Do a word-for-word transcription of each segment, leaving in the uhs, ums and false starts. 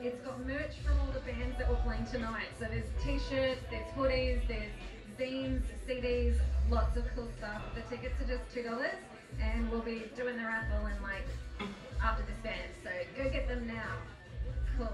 it's got merch from all the bands that we're playing tonight. So there's t-shirts, there's hoodies, there's zines, C Ds, lots of cool stuff. The tickets are just two dollars, and we'll be doing the raffle in like after this band. So go get them now. Cool.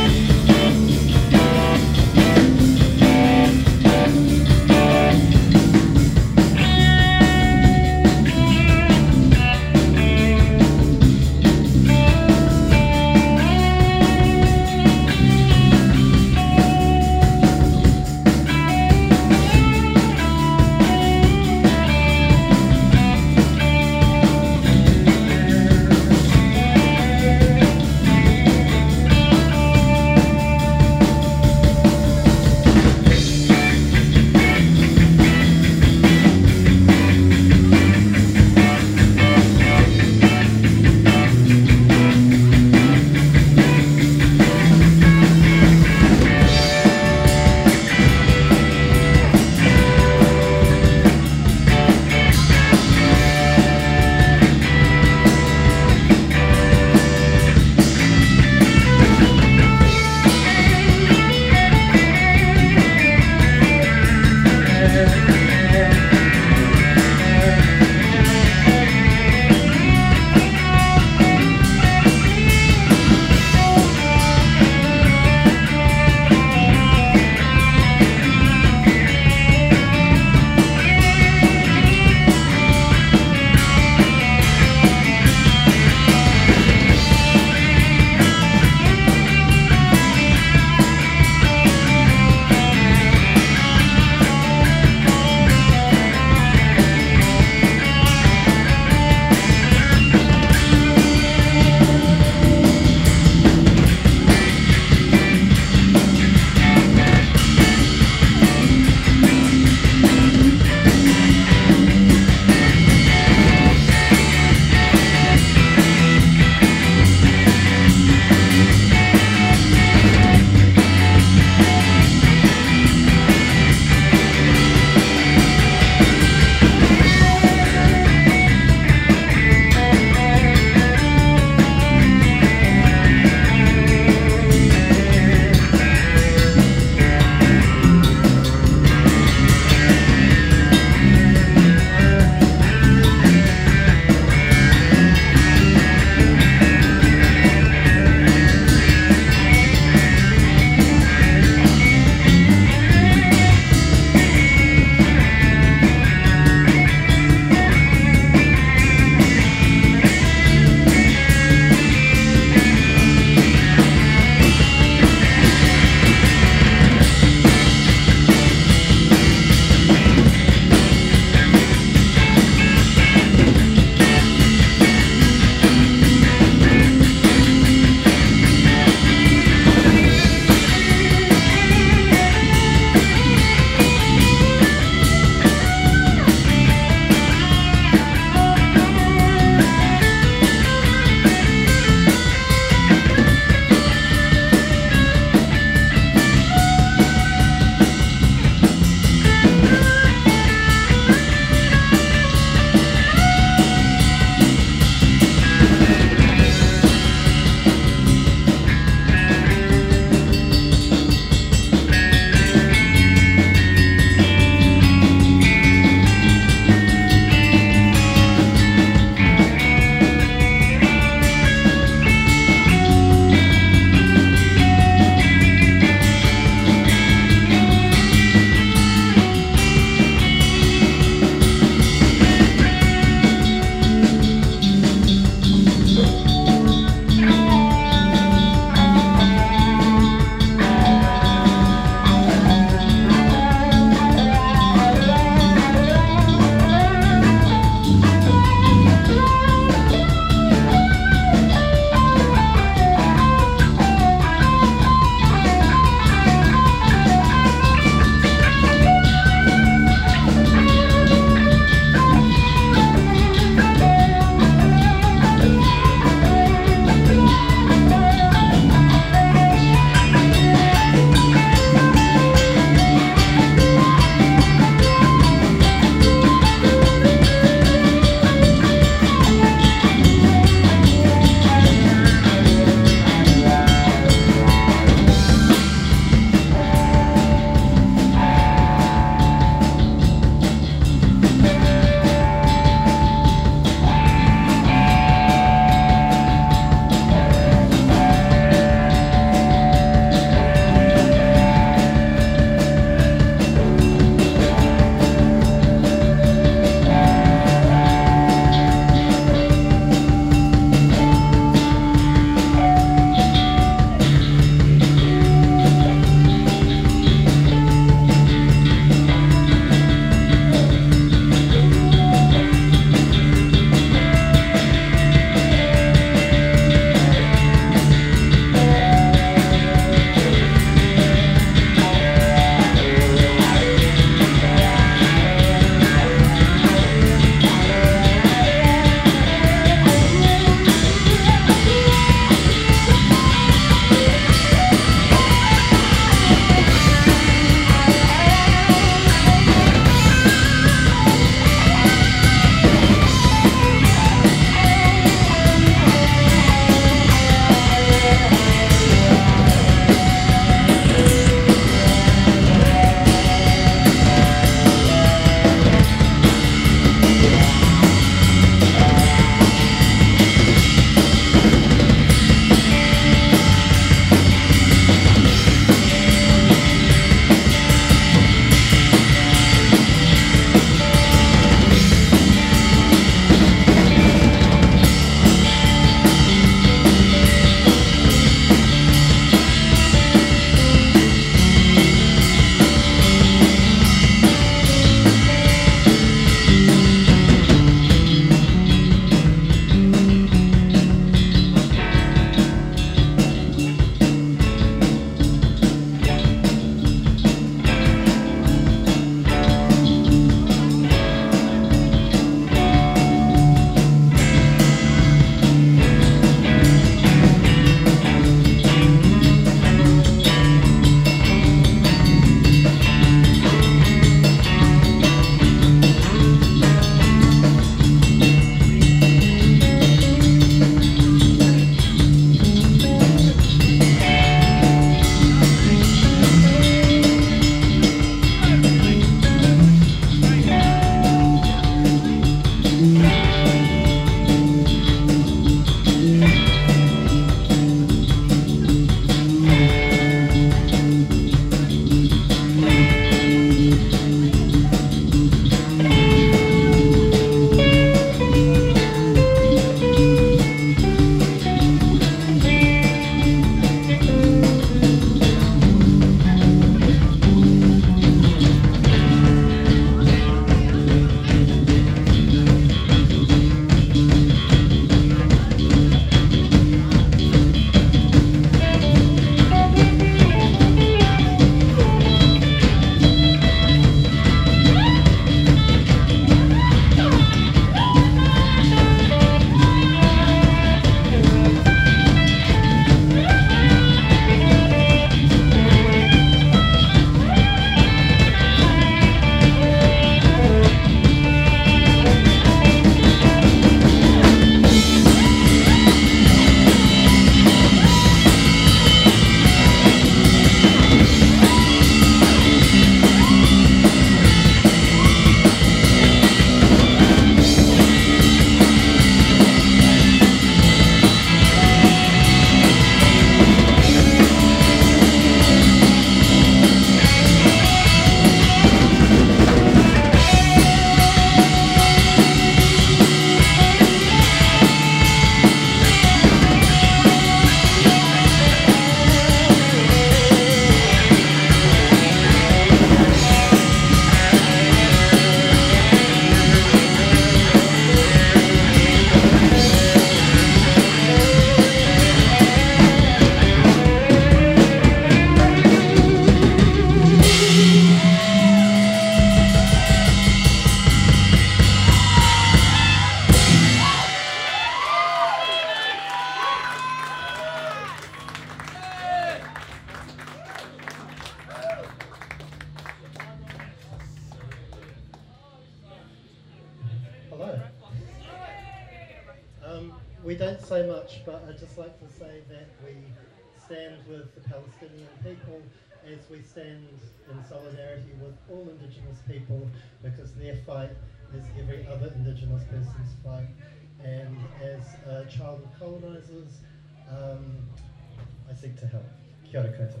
we don't say much, but I'd just like to say that we stand with the Palestinian people as we stand in solidarity with all Indigenous people, because their fight is every other Indigenous person's fight. And as a child of colonisers, um, I seek to help. Kia ora koutou.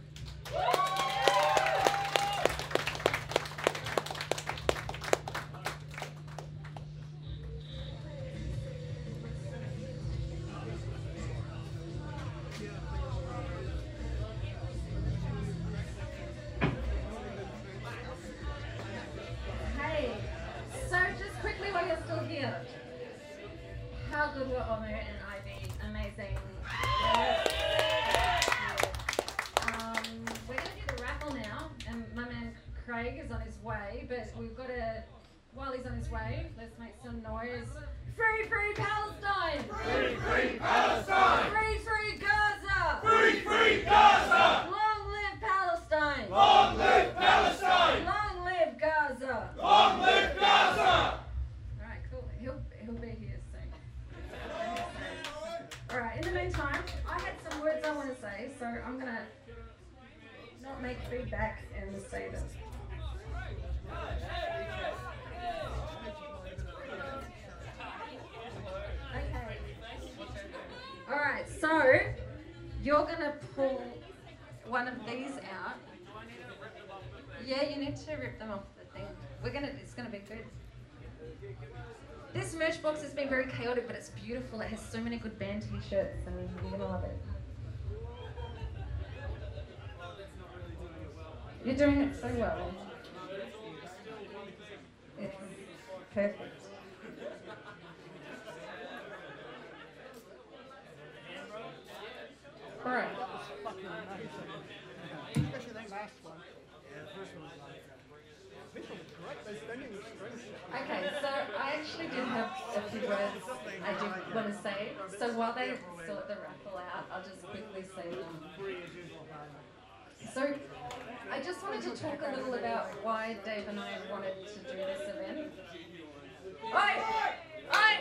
Hey, so just quickly while you're still here, how good were Omer and Ivy? Amazing. Yes. Um, we're going to do the raffle now, and my man Craig is on his way, but we've got to, while he's on his way, let's make some noise. Free, free Palestine! Free, free Palestine! Free, free Gaza! Free, free Gaza! Long live Palestine! Long live Palestine! Long live Gaza! Long live Gaza! Alright, cool. He'll, he'll be here soon. Alright, in the meantime, I had some words I want to say, so I'm going to not make feedback and say them. Okay. Alright, so you're going to pull one of these out. Yeah, you need to rip them off the thing. We're gonna, it's gonna be good. This merch box has been very chaotic, but it's beautiful. It has so many good band t-shirts, and you're gonna love it. You're doing it so well. It's perfect. All right. Especially that last one. Yeah, the first one was like, this one was great. They're spending the string shit. Okay, so I actually do have a few words I do want to say. So while they sort the raffle out, I'll just quickly say them. So I just wanted to talk a little about why Dave and I wanted to do this event. Oi! Oi!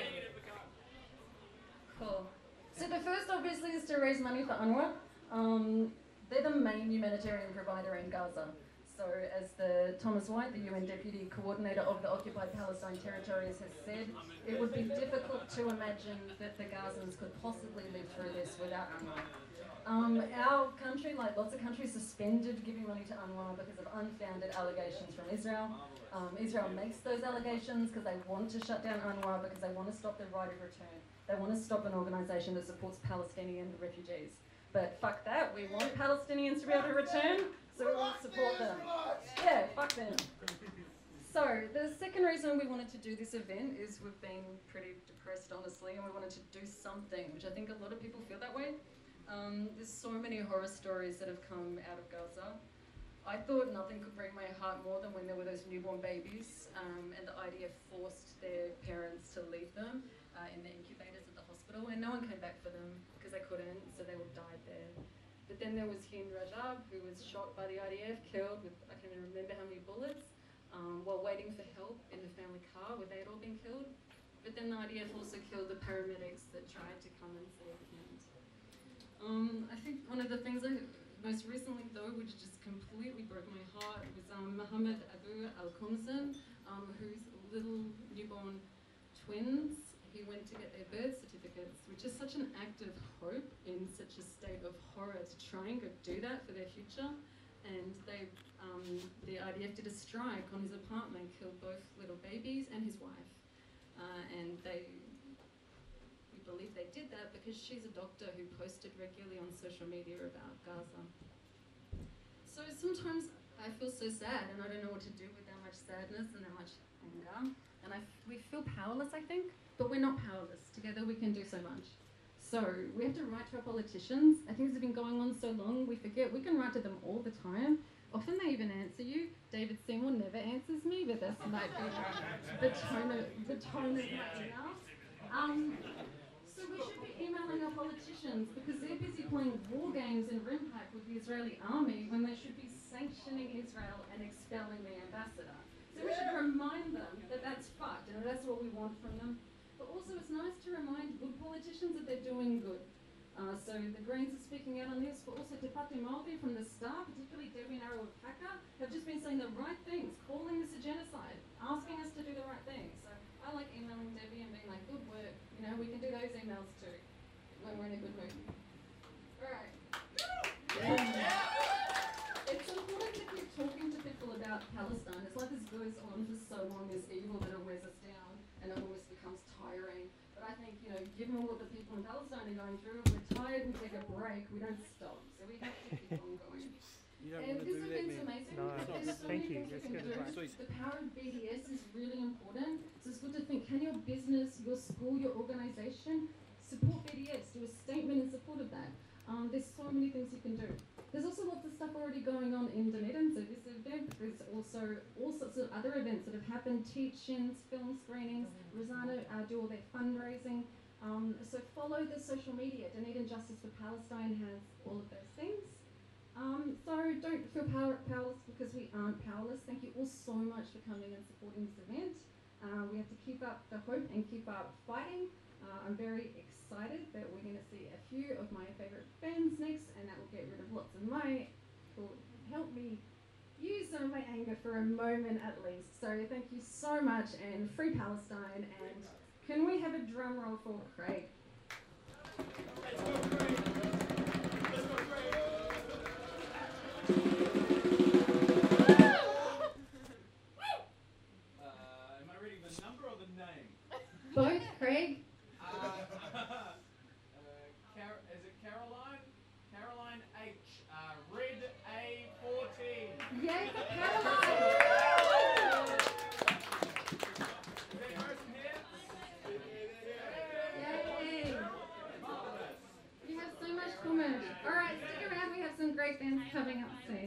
Cool. So the first obviously is to raise money for UNRWA. Um, they're the main humanitarian provider in Gaza. So as the Thomas White, the U N Deputy Coordinator of the Occupied Palestine Territories, has said, it would be difficult to imagine that the Gazans could possibly live through this without UNRWA. Um, our country, like lots of countries, suspended giving money to UNRWA because of unfounded allegations from Israel. Um, Israel makes those allegations because they want to shut down UNRWA, because they want to stop the right of return. They want to stop an organisation that supports Palestinian refugees. But fuck that, we want Palestinians to be able to return, so we won't support them. Yeah, fuck them. So, the second reason we wanted to do this event is we've been pretty depressed, honestly, and we wanted to do something, which I think a lot of people feel that way. Um, there's so many horror stories that have come out of Gaza. I thought nothing could break my heart more than when there were those newborn babies um, and the I D F forced their parents to leave them uh, in the incubators at the hospital, and no one came back for them because they couldn't, so they all died there. But then there was Hind Rajab, who was shot by the I D F, killed with, I can't even remember how many bullets, um, while waiting for help in the family car where they had all been killed. But then the I D F also killed the paramedics that tried to come and save Hind. Um, I think one of the things I, most recently though, which just completely broke my heart, was um, Mohammed Abu Al-Khumsan, um, whose little newborn twins, he went to get their birth certificates, which is such an act of hope in such a state of horror to try and go do that for their future. And they, um, the I D F did a strike on his apartment, killed both little babies and his wife. Uh, and they, we believe they did that because she's a doctor who posted regularly on social media about Gaza. So sometimes I feel so sad and I don't know what to do with that much sadness and that much anger. And I, we feel powerless, I think, but we're not powerless. Together we can do so much. So we have to write to our politicians. I think this has been going on so long, we forget. We can write to them all the time. Often they even answer you. David Seymour never answers me, but that's might be the tone of, the tone of my email. Um, so we should be emailing our politicians because they're busy playing war games in Rimpak with the Israeli army when they should be sanctioning Israel and expelling the ambassador. So we should remind them that that's fucked and that's what we want from them. But also it's nice to remind good politicians politicians that they're doing good. Uh, so the Greens are speaking out on this, but also Te Pate Māori from the start, particularly Debbie and Arawakaka, have just been saying the right things, calling this a genocide, asking us to do the right things. So I like emailing Debbie and being like, good work, you know, we can do those emails too, when we're in a good mood. Alright. It's important to keep talking to people about Palestine. It's like this goes on for so long, this evil that it wears us down and it almost becomes tiring. But I think, you know, given what the people in Palestine are going through, if we're tired, we take a break, we don't stop. So we have to keep on going. You don't And want to this do that, event's man. amazing. No, because There's so thank many you. things we Let's can get do. it Sweet. The power of B D S is really important. So it's good to think, can your business, your school, your organisation support B D S? Do a statement in support of that. Um, there's so many things you can do. There's also lots of stuff already going on in Dunedin. So this event, there's also all sorts of other events that have happened, teach-ins, film screenings. Rosano uh, do all their fundraising. Um, so follow the social media. Dunedin Justice for Palestine has all of those things. Um, so don't feel power, powerless because we aren't powerless. Thank you all so much for coming and supporting this event. Uh, we have to keep up the hope and keep up fighting. Uh, I'm very excited that we're going to see a few of my favourite bands next, and that will get rid of lots of my, will help me use some of my anger for a moment at least. So thank you so much, and free Palestine, and can we have a drum roll for Craig? Let's go, Craig. Let's go, Craig. Uh, am I reading the number or the name? Both, Craig? Uh, uh, Car- is it Caroline? Caroline H. Uh, Red A fourteen. Yay for Caroline! Is that person here? Yay! You have so much cool merch. Alright, stick around, we have some great bands coming up soon.